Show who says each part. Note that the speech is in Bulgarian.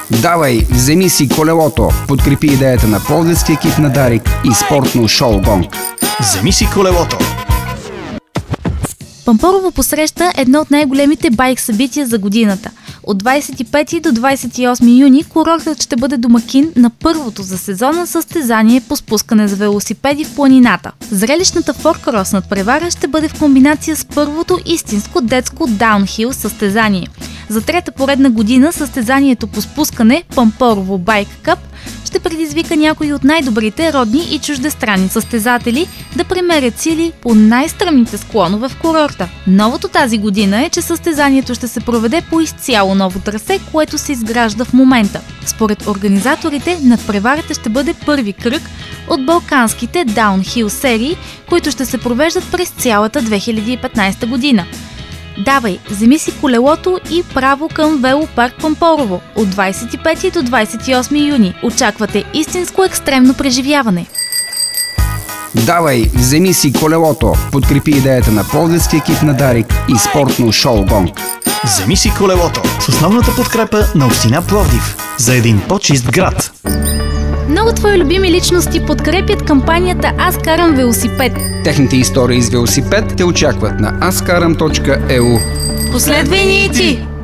Speaker 1: Давай, вземи си колелото. Подкрепи идеята на пловдивски екип на Дарик и спортно шоу Гонг.
Speaker 2: Вземи си колелото.
Speaker 3: Пампорово посреща едно от най-големите байк събития за годината. От 25 до 28 юни курортът ще бъде домакин на първото за сезона състезание по спускане с велосипеди в планината. Зрелищната форкрос надпревара ще бъде в комбинация с първото истинско детско даунхил състезание. За трета поредна година състезанието по спускане Пампорово Байк Къп ще предизвика някои от най-добрите родни и чуждестранни състезатели да премерят сили по най-стръмните склонове в курорта. Новото тази година е, че състезанието ще се проведе по изцяло ново трасе, което се изгражда в момента. Според организаторите, надпреварата ще бъде първи кръг от балканските даунхил серии, които ще се провеждат през цялата 2015 година. Давай, вземи си колелото и право към велопарк Пампорово от 25 до 28 юни. Очаквате истинско екстремно преживяване.
Speaker 1: Давай, вземи си колелото. Подкрепи идеята на пловдивски екип на Дарик и спортно шоу Гонг.
Speaker 2: Вземи си колелото с основната подкрепа на община Пловдив за един по-чист град.
Speaker 3: Много твои любими личности подкрепят кампанията Аз карам велосипед.
Speaker 1: Техните истории с велосипед те очакват на askaram.eu.
Speaker 3: Последвай ни и ти!